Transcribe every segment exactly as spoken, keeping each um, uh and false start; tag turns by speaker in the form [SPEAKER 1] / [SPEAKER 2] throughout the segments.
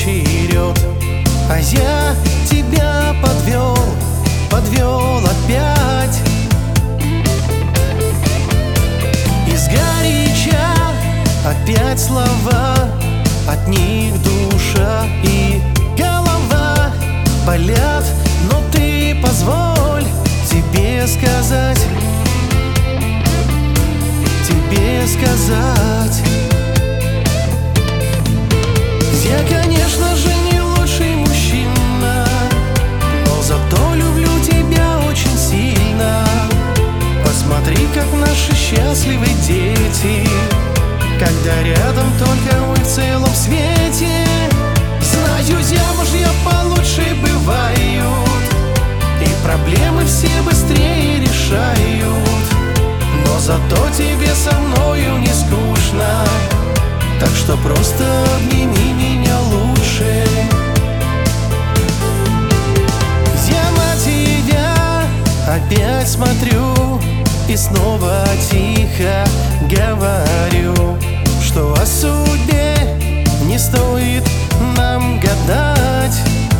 [SPEAKER 1] черед, а я тебя подвел, подвел опять. Из горяча опять слова, от них душа и голова болят, но ты позволь тебе сказать, тебе сказать. Я, конечно же, не лучший мужчина, но зато люблю тебя очень сильно. Посмотри, как наши счастливые дети, когда рядом только мы в целом свете. Знаю, замужья получше бывают, и проблемы все быстрее решают, но зато тебе со мною не скучно, так что просто обними меня лучше. Я на тебя опять смотрю и снова тихо говорю, что о судьбе не стоит нам гадать.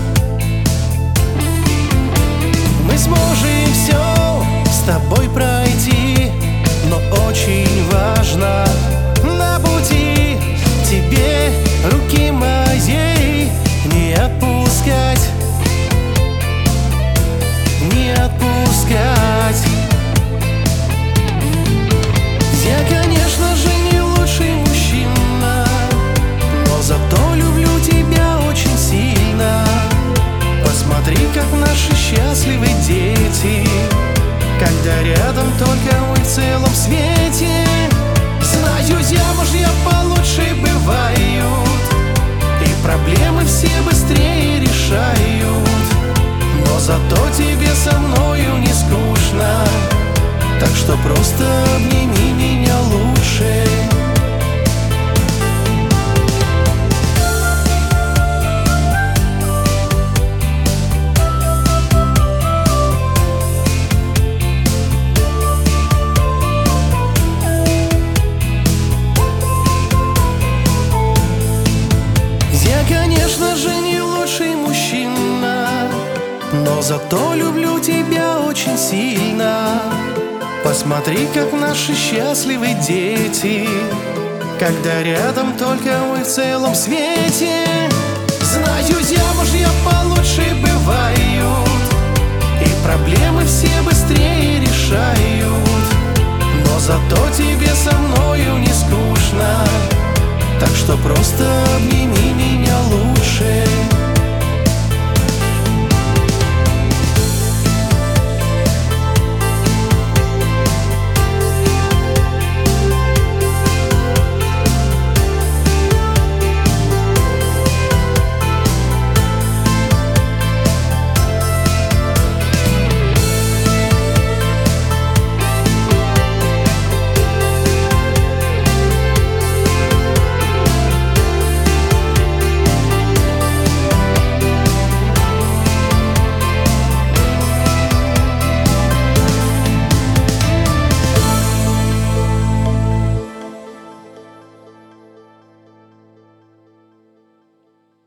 [SPEAKER 1] Мы сможем все с тобой пройти, но очень важно на пути тебе руки моей не отпускать, не отпускать. Я, конечно же, не лучший мужчина, но зато люблю тебя очень сильно. Посмотри, как наши счастливые дети, когда рядом только мы в целом свете. Знаю, замужья получше бывают, и проблемы все быстрее решают, но зато тебе со мною не скучно, так что просто обними меня лучше. Конечно же, не лучший мужчина, но зато люблю тебя очень сильно. Посмотри, как наши счастливые дети, когда рядом только мы в целом свете. Знаю, замужья получше бывают, и проблемы все быстрее решают, но зато тебе со мною не скучно, так что просто обними